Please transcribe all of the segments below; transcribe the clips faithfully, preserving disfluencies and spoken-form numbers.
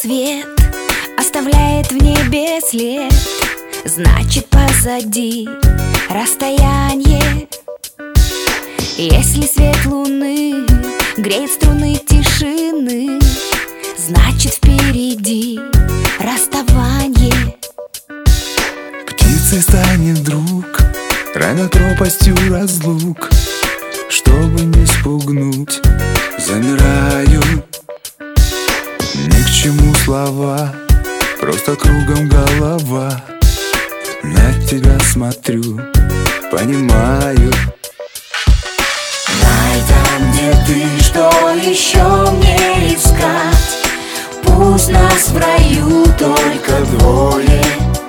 рассвет оставляет в небе след, значит позади расстояние. Если свет луны греет струны тишины, значит впереди расставание. Птицей станет вдруг рано пропастью разлук. Чтобы не спугнуть, замираю. Ни к чему слова, просто кругом голова. На тебя смотрю, понимаю. Рай там, где ты, что еще мне искать? Пусть нас в раю только двое.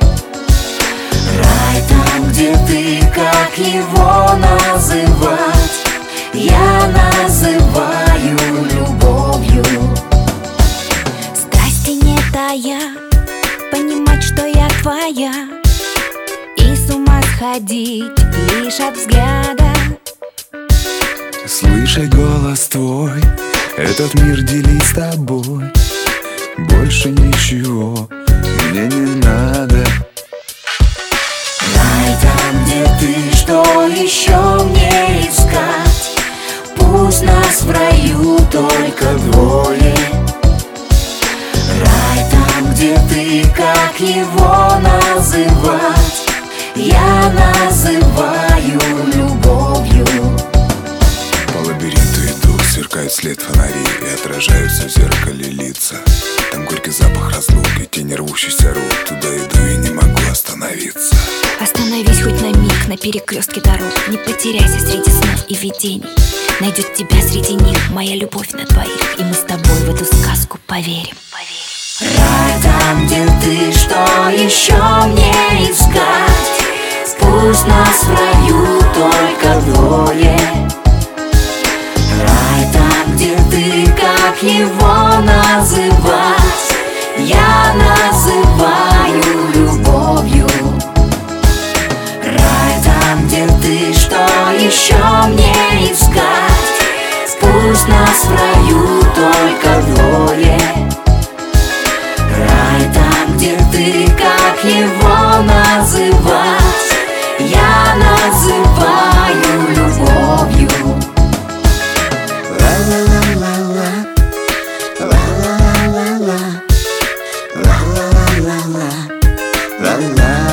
Рай там, где ты, как его называть? Я называю любовью. Страсти не тая, понимать, что я твоя, и с ума сходить лишь от взгляда. Слышать голос твой, этот мир делить с тобой. Больше ничего мне не надо. Рай там, где ты, что еще мне искать? Пусть нас в раю только двое. Рай там, где ты, как его называть? Я называю любовью. По лабиринту иду, сверкает след фонарей, и отражаются в зеркале лица. Там горький запах разлуки, тень рвущихся рук. Туда иду и не могу остановиться. Остановись хоть на миг на перекрестке дорог, не потеряйся среди снов и видений. Найдет тебя среди них моя любовь на двоих, и мы с тобой в эту сказку поверим. Рай там, где ты, что еще мне искать? Пусть нас в раю только двое. Рай там, где ты, как его называть? Я называю любовью. Рай там, где ты, что еще мне искать? Пусть нас в раю только двое. Рай там, где ты, как его называть? Я называю любовью. Ла-ла-ла-ла-ла, ла-ла-ла-ла-ла, ла-ла-ла-ла-ла, ла-ла.